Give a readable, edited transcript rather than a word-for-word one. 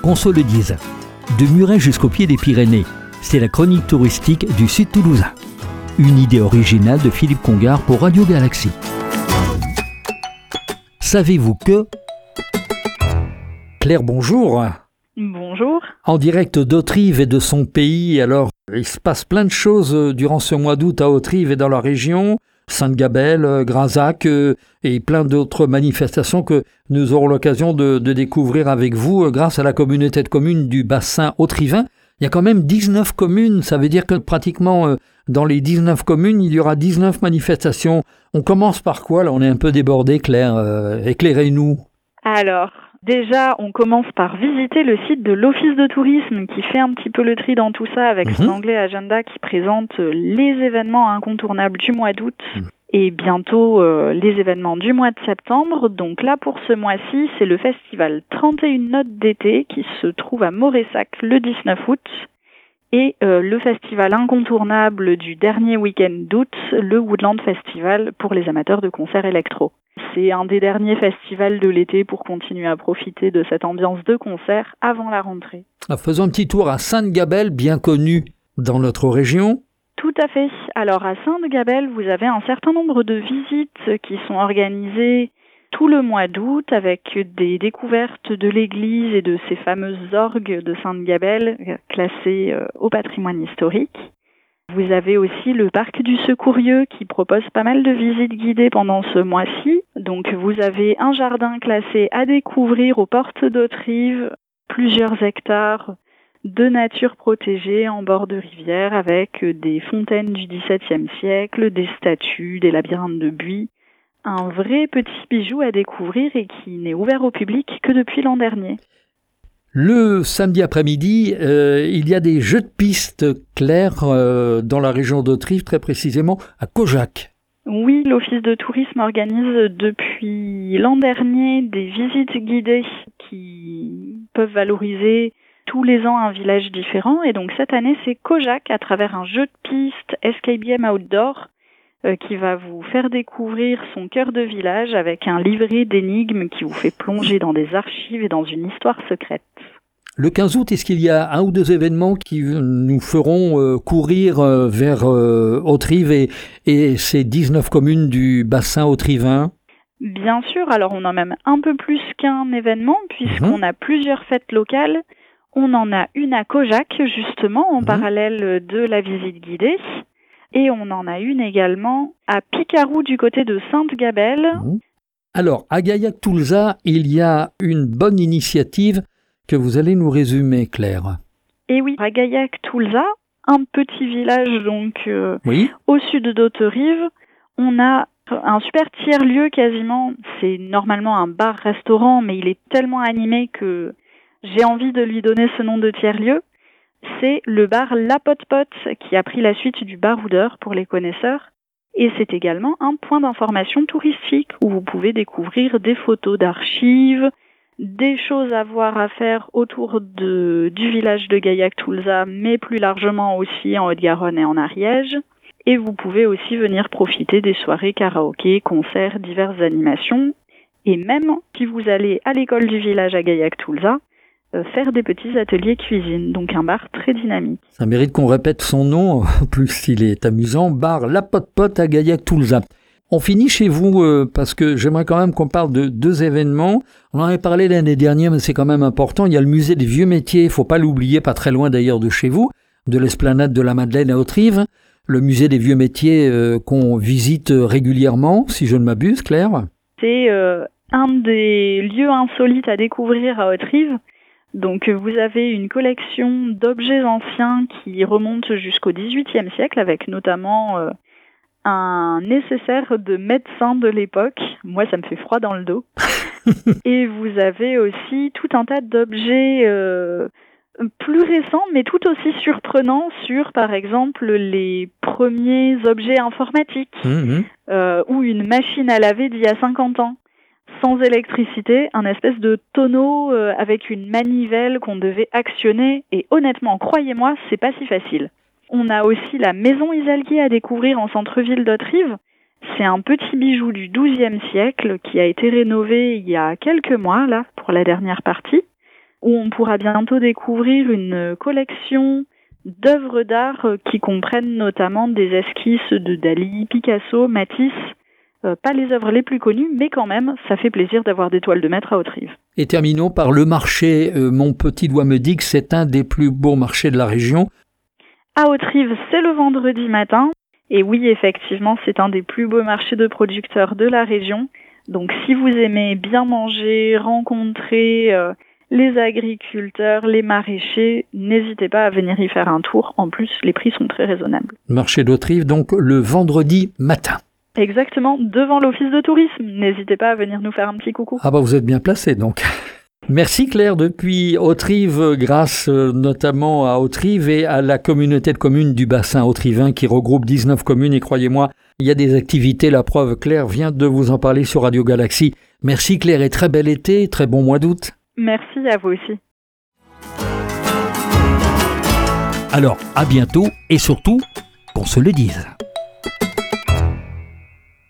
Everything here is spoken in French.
qu'on se le dise. De Muret jusqu'au pied des Pyrénées, c'est la chronique touristique du Sud toulousain. Une idée originale de Philippe Congar pour Radio Galaxie. Savez-vous que... Claire, bonjour. Bonjour. En direct d'Autrive et de son pays, alors il se passe plein de choses durant ce mois d'août à Autrive et dans la région, Sainte-Gabelle, Grazac et plein d'autres manifestations que nous aurons l'occasion de découvrir avec vous grâce à la communauté de communes du bassin autrivain. Il y a quand même 19 communes, ça veut dire que pratiquement dans les 19 communes, il y aura 19 manifestations. On commence par quoi là? On est un peu débordé, Claire, éclairez-nous. Alors, déjà, on commence par visiter le site de l'Office de tourisme qui fait un petit peu le tri dans tout ça avec son anglais agenda qui présente les événements incontournables du mois d'août et bientôt les événements du mois de septembre. Donc là, pour ce mois-ci, c'est le festival 31 notes d'été qui se trouve à Moressac le 19 août et le festival incontournable du dernier week-end d'août, le Woodland Festival pour les amateurs de concerts électro. C'est un des derniers festivals de l'été pour continuer à profiter de cette ambiance de concert avant la rentrée. Faisons un petit tour à Sainte-Gabelle, bien connue dans notre région. Tout à fait. Alors à Sainte-Gabelle, vous avez un certain nombre de visites qui sont organisées tout le mois d'août avec des découvertes de l'église et de ces fameuses orgues de Sainte-Gabelle classées au patrimoine historique. Vous avez aussi le parc du Secourieux qui propose pas mal de visites guidées pendant ce mois-ci. Donc vous avez un jardin classé à découvrir aux portes d'Autrive, plusieurs hectares de nature protégée en bord de rivière avec des fontaines du XVIIe siècle, des statues, des labyrinthes de buis. Un vrai petit bijou à découvrir et qui n'est ouvert au public que depuis l'an dernier. Le samedi après-midi, il y a des jeux de piste, Claire, dans la région d'Autrive, très précisément à Kojak. Oui, l'Office de tourisme organise depuis l'an dernier des visites guidées qui peuvent valoriser tous les ans un village différent. Et donc cette année, c'est Kojak à travers un jeu de piste Escape Game Outdoor qui va vous faire découvrir son cœur de village avec un livret d'énigmes qui vous fait plonger dans des archives et dans une histoire secrète. Le 15 août, est-ce qu'il y a un ou deux événements qui nous feront courir vers Autrive et ces 19 communes du bassin autrivain? Bien sûr, alors on a même un peu plus qu'un événement puisqu'on a plusieurs fêtes locales. On en a une à Kojak justement en parallèle de la visite guidée. Et on en a une également à Picarou du côté de Sainte-Gabelle. Alors, à Gaillac-Toulza, il y a une bonne initiative que vous allez nous résumer, Claire. Et oui, à Gaillac-Toulza, un petit village donc au sud d'Auterive, on a un super tiers-lieu quasiment. C'est normalement un bar-restaurant, mais il est tellement animé que j'ai envie de lui donner ce nom de tiers-lieu. C'est le bar La Pot-Pot qui a pris la suite du baroudeur pour les connaisseurs. Et c'est également un point d'information touristique où vous pouvez découvrir des photos d'archives, des choses à voir à faire autour du village de Gaillac-Toulza, mais plus largement aussi en Haute-Garonne et en Ariège. Et vous pouvez aussi venir profiter des soirées karaoké, concerts, diverses animations. Et même si vous allez à l'école du village à Gaillac-Toulza, faire des petits ateliers cuisine, donc un bar très dynamique. Ça mérite qu'on répète son nom, en plus il est amusant, bar La Pot-Pot à Gaillac-Toulza. On finit chez vous parce que j'aimerais quand même qu'on parle de deux événements. On en avait parlé l'année dernière, mais c'est quand même important. Il y a le musée des vieux métiers, il ne faut pas l'oublier, pas très loin d'ailleurs de chez vous, de l'esplanade de la Madeleine à Autrive. Le musée des vieux métiers qu'on visite régulièrement, si je ne m'abuse, Claire. C'est un des lieux insolites à découvrir à Autrive. Donc vous avez une collection d'objets anciens qui remonte jusqu'au XVIIIe siècle avec notamment un nécessaire de médecin de l'époque. Moi, ça me fait froid dans le dos. Et vous avez aussi tout un tas d'objets plus récents, mais tout aussi surprenants sur, par exemple, les premiers objets informatiques ou une machine à laver d'il y a 50 ans. Sans électricité, un espèce de tonneau avec une manivelle qu'on devait actionner. Et honnêtement, croyez-moi, c'est pas si facile. On a aussi la maison Isalguier à découvrir en centre-ville d'Autrive. C'est un petit bijou du XIIe siècle qui a été rénové il y a quelques mois, là, pour la dernière partie, où on pourra bientôt découvrir une collection d'œuvres d'art qui comprennent notamment des esquisses de Dali, Picasso, Matisse. Pas les œuvres les plus connues, mais quand même, ça fait plaisir d'avoir des toiles de maître à Haute-Rive. Et terminons par le marché. Mon petit doigt me dit que c'est un des plus beaux marchés de la région. À Haute-Rive, c'est le vendredi matin. Et oui, effectivement, c'est un des plus beaux marchés de producteurs de la région. Donc si vous aimez bien manger, rencontrer les agriculteurs, les maraîchers, n'hésitez pas à venir y faire un tour. En plus, les prix sont très raisonnables. Marché d'Haute-Rive, donc le vendredi matin. Exactement, devant l'office de tourisme. N'hésitez pas à venir nous faire un petit coucou. Ah bah vous êtes bien placé donc. Merci Claire, depuis Haute-Rive, grâce notamment à Haute-Rive et à la communauté de communes du bassin hauterivain qui regroupe 19 communes et croyez-moi, il y a des activités, la preuve Claire vient de vous en parler sur Radio Galaxie. Merci Claire et très bel été, très bon mois d'août. Merci à vous aussi. Alors à bientôt et surtout qu'on se le dise.